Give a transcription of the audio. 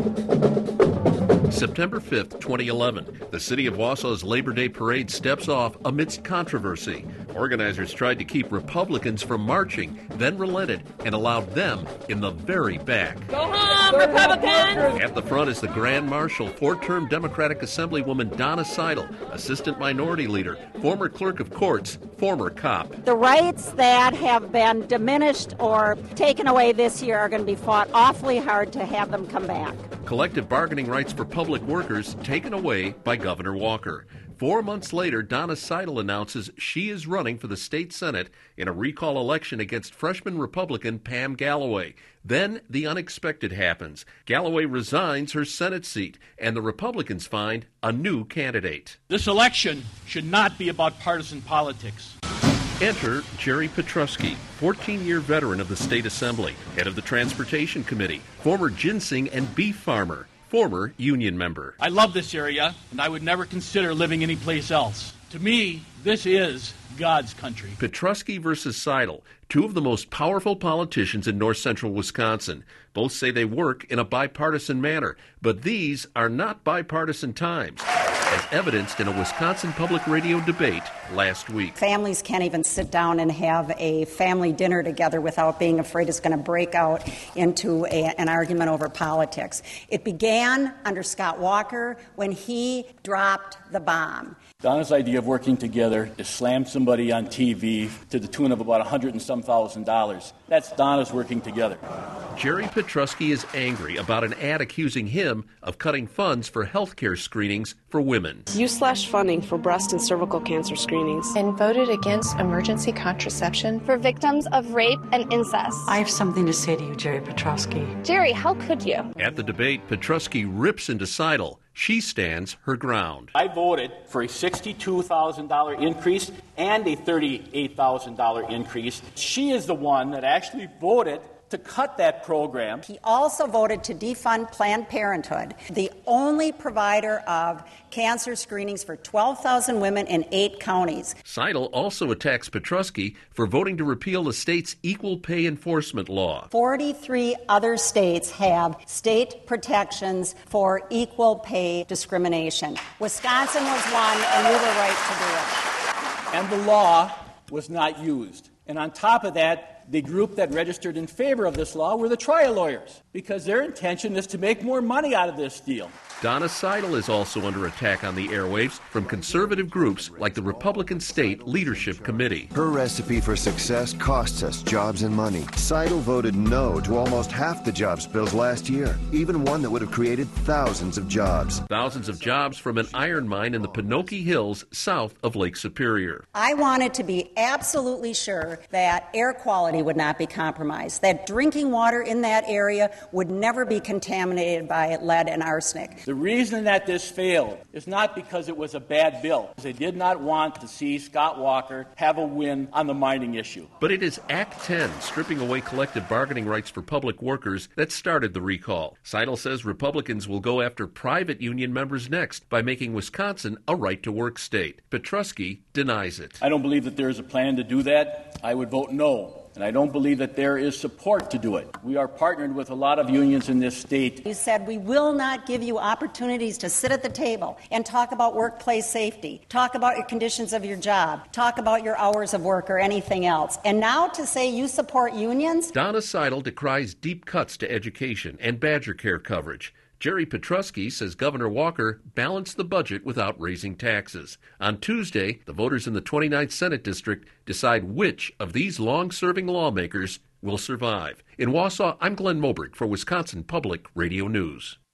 September 5th, 2011, the city of Wausau's Labor Day parade steps off amidst controversy. Organizers tried to keep Republicans from marching, then relented and allowed them in the very back. Go home, Republicans! At the front is the Grand Marshal, four-term Democratic Assemblywoman Donna Seidel, Assistant Minority Leader, former Clerk of Courts, former cop. The rights that have been diminished or taken away this year are going to be fought awfully hard to have them come back. Collective bargaining rights for public workers taken away by Governor Walker. 4 months later, Donna Seidel announces she is running for the state Senate in a recall election against freshman Republican Pam Galloway. Then the unexpected happens. Galloway resigns her Senate seat, and the Republicans find a new candidate. This election should not be about partisan politics. Enter Jerry Petrusky, 14-year veteran of the State Assembly, head of the Transportation Committee, former ginseng and beef farmer, former union member. I love this area, and I would never consider living anyplace else. To me, this is God's country. Petrusky versus Seidel, two of the most powerful politicians in north-central Wisconsin. Both say they work in a bipartisan manner, but these are not bipartisan times, as evidenced in a Wisconsin Public Radio debate last week. Families can't even sit down and have a family dinner together without being afraid it's going to break out into an argument over politics. It began under Scott Walker when he dropped the bomb. Donna's idea of working together is slam somebody on TV to the tune of about $100,000 and some thousand. That's Donna's working together. Jerry Petrusky is angry about an ad accusing him of cutting funds for health care screenings for women. You slashed funding for breast and cervical cancer screenings. And voted against emergency contraception for victims of rape and incest. I have something to say to you, Jerry Petrusky. Jerry, how could you? At the debate, Petrusky rips into Seidel. She stands her ground. I voted for a $62,000 increase and a $38,000 increase. She is the one that actually voted to cut that program. He also voted to defund Planned Parenthood, the only provider of cancer screenings for 12,000 women in 8 counties. Seidel also attacks Petrusky for voting to repeal the state's equal pay enforcement law. 43 other states have state protections for equal pay discrimination. Wisconsin was one, and we were right to do it. And the law was not used. And on top of that, the group that registered in favor of this law were the trial lawyers, because their intention is to make more money out of this deal. Donna Seidel is also under attack on the airwaves from conservative groups like the Republican State Leadership Committee. Her recipe for success costs us jobs and money. Seidel voted no to almost half the jobs bills last year, even one that would have created thousands of jobs. Thousands of jobs from an iron mine in the Pinocchio Hills south of Lake Superior. I wanted to be absolutely sure that air quality would not be compromised, that drinking water in that area would never be contaminated by lead and arsenic. The reason that this failed is not because it was a bad bill. They did not want to see Scott Walker have a win on the mining issue. But it is Act 10, stripping away collective bargaining rights for public workers, that started the recall. Seidel says Republicans will go after private union members next by making Wisconsin a right-to-work state. Petrusky denies it. I don't believe that there is a plan to do that. I would vote no. And I don't believe that there is support to do it. We are partnered with a lot of unions in this state. You said we will not give you opportunities to sit at the table and talk about workplace safety, talk about your conditions of your job, talk about your hours of work or anything else. And now to say you support unions? Donna Seidel decries deep cuts to education and Badger Care coverage. Jerry Petrusky says Governor Walker balanced the budget without raising taxes. On Tuesday, the voters in the 29th Senate District decide which of these long-serving lawmakers will survive. In Wausau, I'm Glenn Moberg for Wisconsin Public Radio News.